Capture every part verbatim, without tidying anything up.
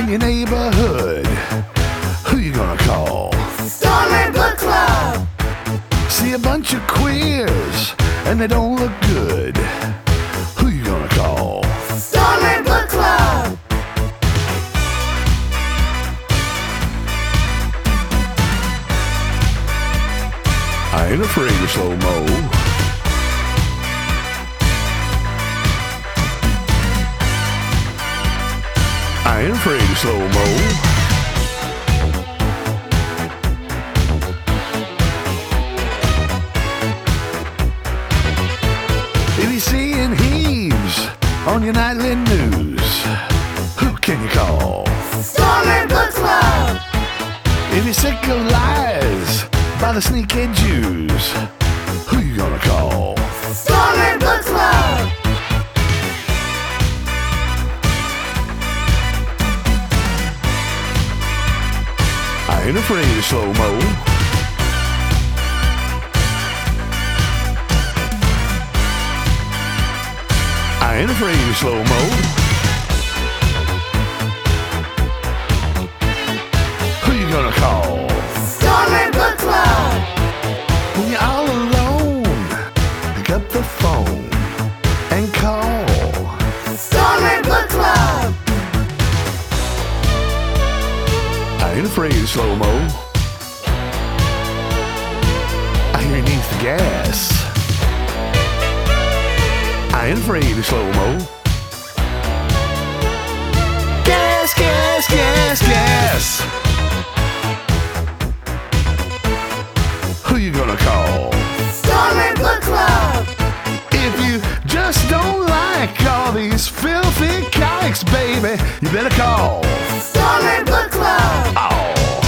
your neighborhood. Who you gonna call? Stormer Book Club. See a bunch of queers and they don't look good. Who you gonna call? Stormer Book Club. I ain't afraid of slow-mo. I ain't afraid of slow-mo. If you're seeing heaves on your nightly news, who can you call? Stormer Book Club. If you're sick of lies by the sneaky Jews, who you gonna call? Stormer Book Club. I ain't afraid of slow-mo. I ain't afraid of slow-mo. Who you gonna call? Stormer Book Club. When you're all alone, pick up the phone and call. Stormer Book Club. I ain't afraid of slow-mo. I hear he needs the gas. I ain't afraid of slow-mo. Gas, gas, gas, gas. Who you gonna call? Stormer Book Club. If you just don't like all these filthy kikes, baby, you better call Stormer Book Club. Oh.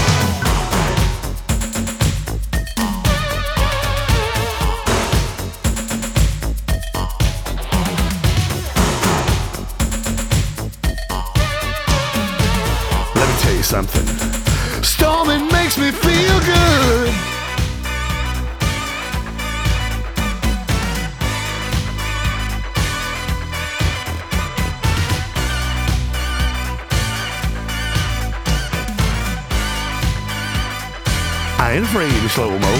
Let me tell you something. Storming makes me feel good. I ain't afraid of slow-mo.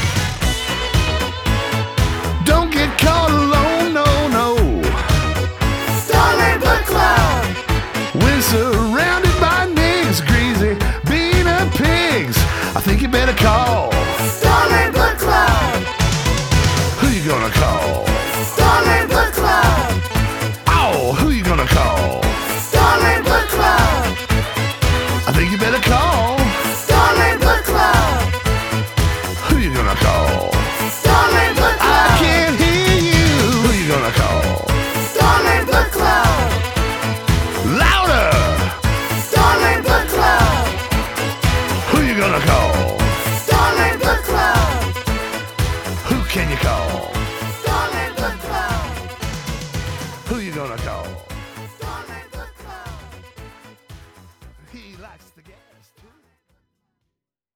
Don't get caught alone, no, no. Stormer Book Club. When surrounded by niggas, greasy, beaner pigs, I think you better call Stormer Book Club. Who you gonna call? Stormer Book Club. Oh, who you gonna call? Stormer Book Club. I think you better call. Stormer Book Club. Who you gonna call? Stormer Book Club. I can't hear you. Who you gonna call? Stormer Book Club. Louder. Stormer Book Club. Who you gonna call? Stormer Book Club. Who can you call? Stormer Book Club. Who you gonna call? Stormer Book Club. He likes the gas too.